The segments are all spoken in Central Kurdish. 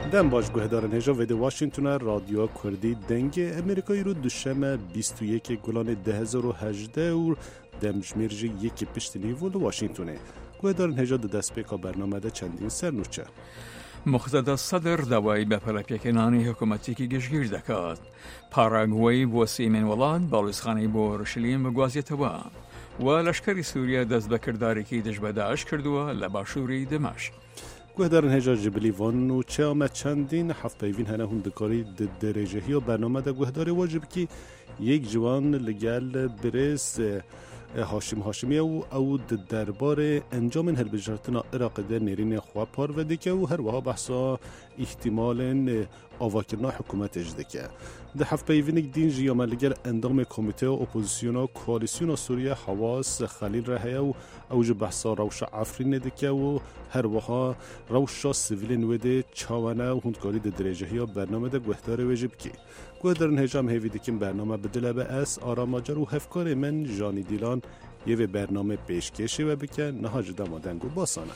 دم باش گوهدارن هجا ویده واشنگتون رادیو کردی دنگ امریکایی رو دوشنبه 21 گلان 2018 و دمجمیرج یکی پشت نیول واشنگتونه. گوهدارن هجا دست پیکا برنامه ده چندین سرنوچه. مقتدا صدر دوای بەپەلەپێکێنانی حکوومەتێکی گشتگیر دەکات. پاراگوۆی بۆ سیمێن وڵات باڵوێزخانەی بۆ ڕشلیم بگوازێتەوە و لەشکری سووریا دەست بە کردارێکی دژ بە داعش کردووە لە باشووری دمەشق. گوهدارن هجا جبلی وان و چه آمد چندین هفت پیوین هنه هندکاری درجهی و برنامه ده گوهداری واجب که یک جوان لگل برس هاشمی او دربار انجام هلبجارتنا عراق در نیرین خواه پار وده که و هر وها بحثا احتمال آواکرنا حکومت اجده که ده هفت پیوینک دین جیامه لگر اندام کمیته و اپوزیسیون و کوالیسیون سوریه حواس خلیل رهیه و اوج بحثا روش عفرین ده که و هر وها روش سیویلین وده چاوانه و هندکاری ده درجهی و برنامه ده گوهدار وجب که گوهدارن هجام هیویده که برنامه بدله به اس آراماجر و هفکار من جانی دیلان یه به برنامه پیشکشی و بکن نهاج دمادنگو باسانه.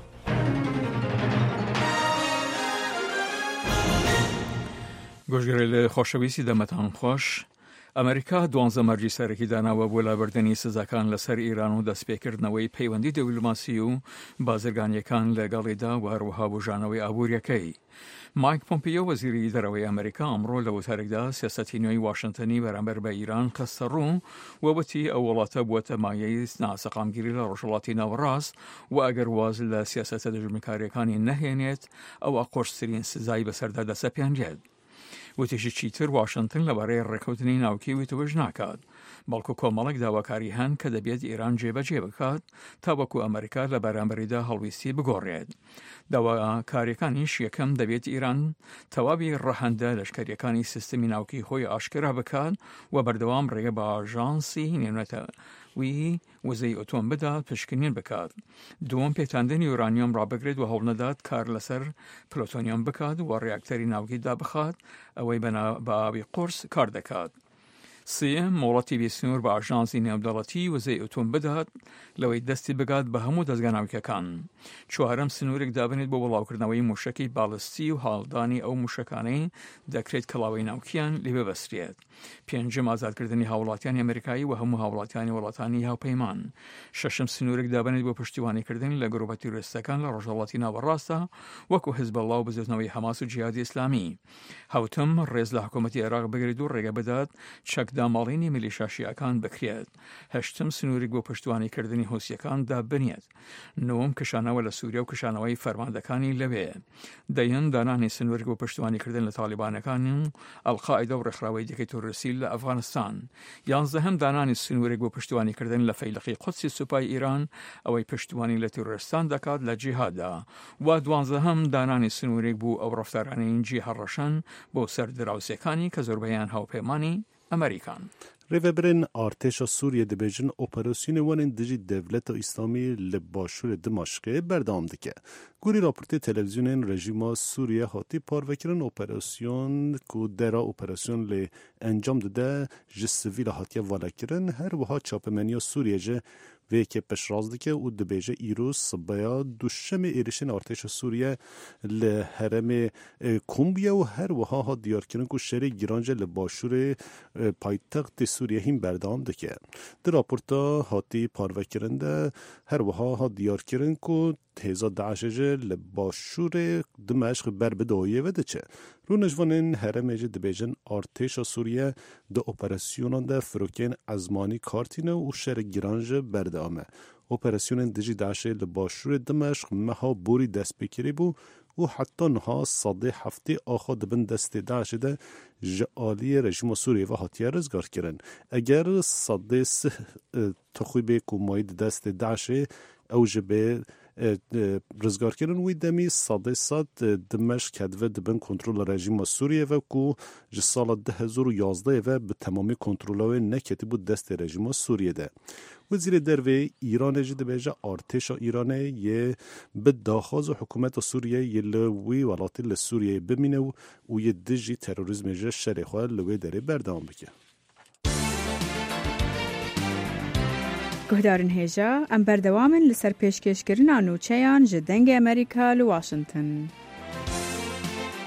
گوشگریل خوشویسی دمتان خوش. ئەمریکا 12 مەرجی سەرەکی داناوە بۆ لابردنی سزاکان لەسەر ئیران و دەستپێکردنەوەی پەیوەندی دەوڵەماسی و بازرگانیەکان لەگەڵیدا و هەروەها بژانەوەی ئابوووریەکەی. مایک پۆمپیۆ وەزیری دەرەوەی ئەمریکا ئەمڕۆ لە وتارێکدا سیاسەتی نوێی واشنگتنی بەرامبەر بە ئیران خستە ڕوو و وتی ئەو وڵاتە بووەتە مایەی ناسەقامگیری لە ڕۆژهەڵاتی ناوەڕاست و ئەگەر واز لە سیاسەتە دژمنکاریەکانی نەهێنێت ئەوە قۆرسترین سزای بەسەردا دەسەپێنرێت. وتیشی چیتر واشنگتن لەبارەی ڕێکەوتنی ناوکی توێژ ناکات بەڵکو کۆمەڵێک داواکاری هەن کە دەبێت ئیران جێبەجێ بکات تا وەکو ئەمریکا لە بەرامبەریدا هەڵویستی بگۆڕێت. داواکاریەکانیش یەکەم دەبێت ئیران تەواوی ڕەهەندە لەشکریەکانی سیستمی ناوکی خۆی ئاشکرا بکات و بەردەوام ڕێگە بە ئاژانسی نێونەتەوەی وزەی ئۆتۆم بدات پشکنین بکات. دووەم پێتاندنی یورانیۆم ڕابگرێت و هەوڵ نەدات کار لەسەر پلۆتۆنیۆم بکات و ڕیاکتەری ناوکیدا بخات ئەوەی بە ئاوی قورس کار دەکات. سێم مۆڵەتی بێسنوور بە ئاژانسی نێودەوڵەتی وزەی ئۆتۆم بدات لەوەی دەستی بگات بە هەموو دەستگا ناوکیەکان. چوارەم سنوورێک دابنێت بۆ بڵاوکردنەوەی موشەکی باڵستی و هاڵدانی ئەو موشەکانەی دەکرێت کەڵاوەی ناوکیان لێ ببەسترێت. پێنجم ئازادکردنی هاوڵاتیانی ئەمریکایی و هەموو هاوڵاتیانی وڵاتانی هاوپەیمان. شەشم سنوورێک دابنێت بۆ پشتیوانیکردن لە گرۆپە تیرۆریستەکان لە ڕۆژهەڵاتی ناوەڕاستە وەکو حیزبەڵڵا و بزوتنەوەی حەماس و جیهادی ئیسلامی. هەوتم ڕێز لە حکوومەتی عێراق بگرێت و ڕێگە بدات چەکداماڵینی میلیشاشیەکان بکرێت. هەشتم سنوورێک بۆ پشتیوانیکردنی حوسیەکان دابنێت. نۆم کشانەوە لە سووریا و کشانەوەی فەرماندەکانی لەوێ. دەیەم دانانی سنوورێک بۆ پشتیوانیکردن لە تالیبانەکان و ئەڵقاعیدە و ڕێکخراوەی دیکەی تۆڕسی لە ئەفغانستان. یانزەهەم دانانی سنوورێک بۆ پشتیوانیکردن لە فەیلقی قودسی سوپای ئیران ئەوەی پشتیوانی لە تۆڕستان دەکات لە جیهاددا. و دوانزەهەم دانانی سنوورێک بوو ئەو ڕەفتارانەی جیهەڕەشەن بۆ سەر دراوسەکانی کە زۆربەیان هاوپەیمانی ئەمریکان. ریوبرین ارتش سوریه دبیجن اپراسیون وان دجی دولت اسلامی لباشور دمشق بردام دکه. گوری راپورت تلویزیون رژیم سوریه هاتی پاروکرن اپراسیون کو درا اپراسیون ل انجام داده جسویل هاتی والاکرن هر وها چاپمنی سوریه جه و که پشراز دکه و دبیجه ایروس صبایا دوشم ایرشن ارتش سوریه لحرم کومبیا و هر وها ها دیار کردن که شهر گیرانج لباشور پایتخت سوریه هم بردام دکه. در راپورتا هاتی پاروکرنده هر وها ها دیار کردن که تهزا داعش لباشور دمشق بر بدایه و دچه. رو نجوانین هرم اجه دبیجن ارتش سوریه ده اپراسیونان ده فروکین ازمانی کارتینه و شهر گیرانج بردامه. اپراسیون دجی داعش لباشور دمشق مها بوری دست بکری بو و حتی نها صده هفته آخا دبن دست داعش ده جعالی رژیم سوریه و هاتیه رزگار کرن. اگر صده تخویب کماید دست داعش او جبه رزگار کردن وی دمی صد دمشق کدوه دبن کنترل رژیم سوریه و کو جسال 2011 و به تمامی کنترل نکتی بود دست رژیم سوریه ده. وزیر دروی ایران جد بیجه ارتش ایرانه یه به داخاز حکومت سوریه یه لوی ولاتی لسوریه بمینه و یه دجی تروریسم جه شرخواه لوی داره بردام بکه. گهدارن هێژا ئەم بەردەوامن لەسەر پێشکەشکردنا نووچەیان ji dengê Amerîka li Washington.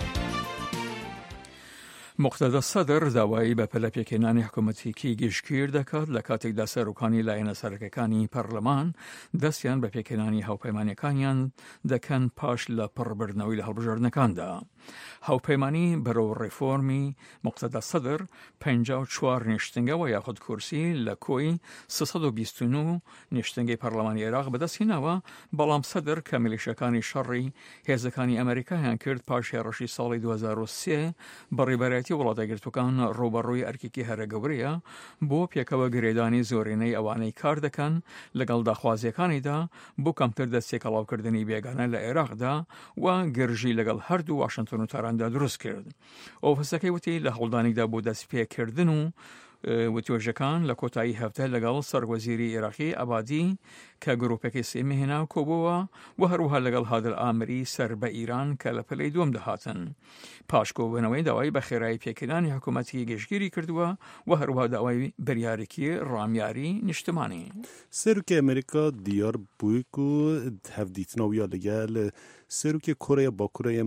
مقتدا سەدر داوای بە پەلەپێکێنانی حکوومەتێکی گشتگیر دەکات لە کاتێکدا سەرۆکانی لایەنە سەرەکیەکانی پەرلەمان دەستیان بە پێکێنانی هاوپەیمانیەکانیان دەکەن پاش لە پڕبردنەوەی لە هەڵبژاردنەکاندا. هاوپەیمانی بەرەو ڕێفۆرمی مقتدا سەدر 54 نیشتنگەوە یاخود کورسی لە کۆی 329 نیشتنگەی پەرلەمانی عێراق بەدەستهێناوە، بەڵام سەدر کە میلیشەکانی شەڕی هێزەکانی ئەمریکایان کرد پاش هێڕەشی ساڵی 2003 بەڕێبەرایەتی وڵاتە یەکگرتووەکان ڕوبەڕووی ئەرکێکی هەرە گەورەیە بۆ پێکەوە گرێدانی زۆرینەی ئەوانەی کار دەکەن لەگەڵ داخوازیەکانیدا بۆ کەمتر دەستێکەڵاوکردنی بێگانە لە عێراقدا و گرژی لەگەڵ هەردوو واشنگتن و تاراندا دروست کرد. ئۆفیسەکەی وتی لە هەوڵدانیدا بۆ دەستپێکردن و وتوێژەکان لە کۆتایی هەفتە لەگەڵ سەرۆکوەزیری عێراقی ئەبادی کە گرۆپێکی سێمی هێنا کۆبووە و هەروەها لەگەڵ هادر ئامری سەر بە ئیران کە لە پلەی دووەم دەهاتن. پاشکۆبوونەوەی داوای بە خێرایی پێکێنانی حکوومەتی گەشتگیری کردووە و هەروەها داوای بەریارێکی ڕامیاری نیشتمانی. سەرۆکی ئەمریکا دیار بووی و هەفدیتنەوەیە لەگەڵ سەرۆکی کۆرەیا باکوورەیە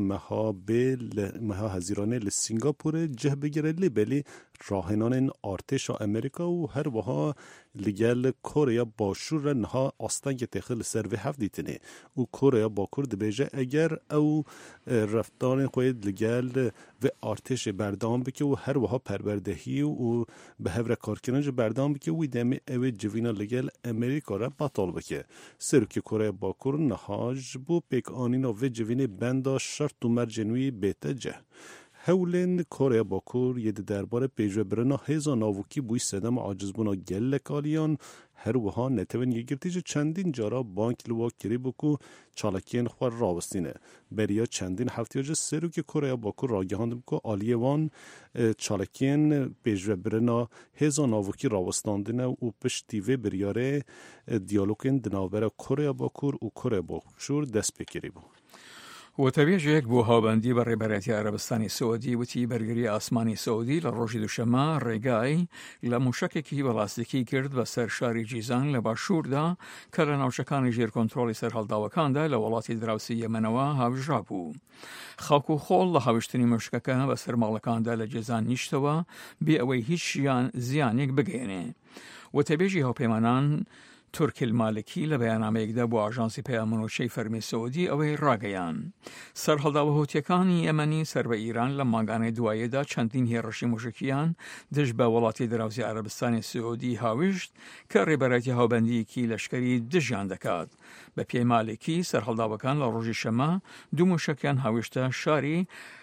مەها هەزیرانێ لە سینگاپۆرە جه بگیرە لێ بەلی راهێنانên artêşa Amerîka û her wiha li gel Koreya Başûr re niha astengê têxir li ser vê hevdîtinê û Koreya Bakur dibêje eger ew reftarên xwe li gel vê artêşê berdam bike û her wiha perwerdehî û bi hevrekarkirin ji berdam bike wî demê ew ê civîna li gel Amerîka re betal bike. Serokê Koreya Bakur niha ji bo pêkanîna vê civînê benda şert û mercên wî bête ceh. Hewlên Koreya Bakur yê di derbarê pêşvebirina hêza navûkî bûyî sedema acizbûna gelek aliyan her wiha netewên yekgirtî ji çendîn cara bank li wa kirîbû ku çalakiyên xwe rawistîne. Beriya çendîn heftiya ji Serokê Koreya Bakur ragihandin ku aliyê wan çalakiyên pêşvebirina hêza navûkî rawistandine û piştî vê biryarê diyalogên di navbera Koreya Bakur û Koreya Başûr dest pê kirîbû. وتەبێژێک بۆ هاوبەندی بە ڕێبەرەتی عەرەبستانی سعودی وتی بەرگری ئاسمانی سعودی لە ڕۆژی دووشەمە ڕێگای لە موشکێکی بەڵاستیکی کرد بە سەر شاری جیزان لە باشووردا کە لە ناوچەکانی ژێر کۆنتڕۆڵی سەرهەڵداوەکاندا لە وڵاتی دراوسی یەمەنەوە هاوژرا بوو. خەڵک و خۆڵ لە هاوشتنی موشکەکە بە سەر ماڵەکاندا لە جێزان نیشتەوە بێ ئەوەی هیچ زیانێک بگەێنێ. وتەبێژی هاوپەیمانان تورکی المالکی لە بەیاننامەیەکدا بۆ ئاژانسی پەیامنەوەی فەرمی سعودی ئەوەی ڕاگەیان. سەرهەڵداوە هوتیەکانی ئەمەنی سەر بە ئیران لە ماگانەی دوایەدا چەندین هێڕەشی موشکیان دژ بە وڵاتی دراوسی عەرەبستانی سعودی هاوشت کە ڕێبەرەتی هاوبەندیەکی لەشکری دژیان دەکات. بە پێی مالکی سەرهەڵداوەکان لە ڕۆژی شەمە دوو موشکیان هاوشتە شاری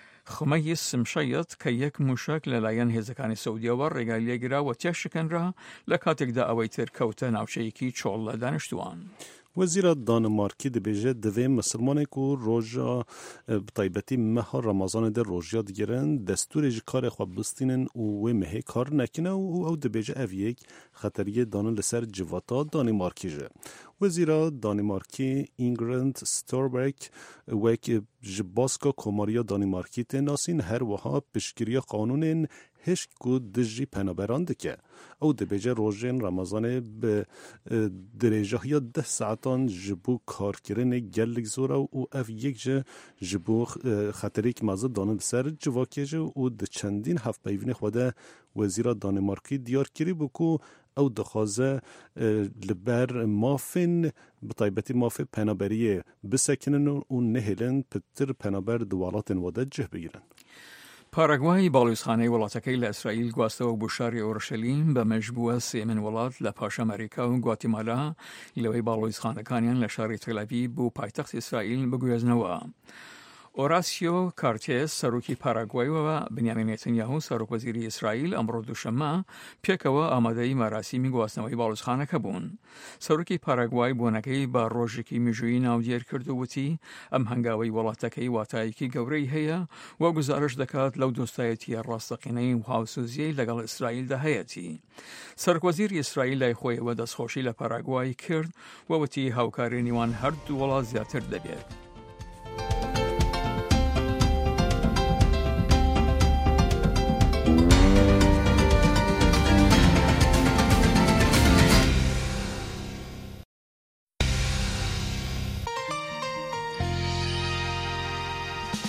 خمەی سمشەیەت کە یەک موشک لەلایەن هێزەکانی سعودیەوە ڕێگای لێگرا و تێشکەنرا لە کاتێکدا ئەوەی تر کەوتە ناوچەیەکی چۆڵ لە دانیشتوان. وزیرا دانمارکی دبیجه دوی مسلمانه کو روژا بطایبتی مها رمضان ده روژیا دیگرن دستور کار خواب بستینن و مهی کار نکنه و او دبیجه اویک خطریه دانن لسر جواتا دانمارکی جه. وزیرا دانمارکی اینگرند ستوربرگ وک جباسکا کماریا دانمارکی تناسین هر وها پشگیری قانون هشت کو دجی پنابران دکه او دبیجه روژین رمضان به درجه یا 10 ساعتان جبو کار کرن گلک زورا و اف یک جبو خطری که مازد دانن سر جواکیه و ده چندین هفت بیوین خوده وزیرا دانمارکی دیار کری بکو او دخوازه لبر مافن بطایبتی مافن پنابریه بسکنن و نهلن پتر پنابر دوالات وده جه بگیرن. پاراگوای باڵوێزخانەی وڵاتەکەی لە ئیسرائیل گواستەوە بۆ شاری ئۆرشەلیم بە مەجبووە سێمن وڵات لە پاش ئەمریکا و گواتیمالا لەوەی باڵوێزخانەکانیان لە شاری تەل‌ئەڤیڤ بۆ پایتەختی ئیسرائیل بگوێزنەوە. ئۆراسیۆ کارتێس سەرۆکی پاراگوایەوە بنیامین نێتەنیاهو سەرۆکوەزیری ئیسرائیل ئەمڕۆ دووشەممە پێکەوە ئامادەی مەراسیمی گواستنەوەی باڵوێزخانەکە بوون. سەرۆکی پاراگوای بۆنەکەی با ڕۆژێکی مێژوویی ناودێر کرد و وتی ئەم هەنگاوەی وڵاتەکەی واتایەکی گەورەی هەیە و گزارش دەکات لەو دۆستایەتیە ڕاستەقینەی و هاوسوزیەی لەگەڵ ئیسرائیلدا هەیەتی. سەرۆکوەزیری ئیسرائیل لای خۆیەوە دەستخۆشی لە پاراگوای کرد و وتی هاوکاری نێوان هەردوو وڵات زیاتر دەبێت.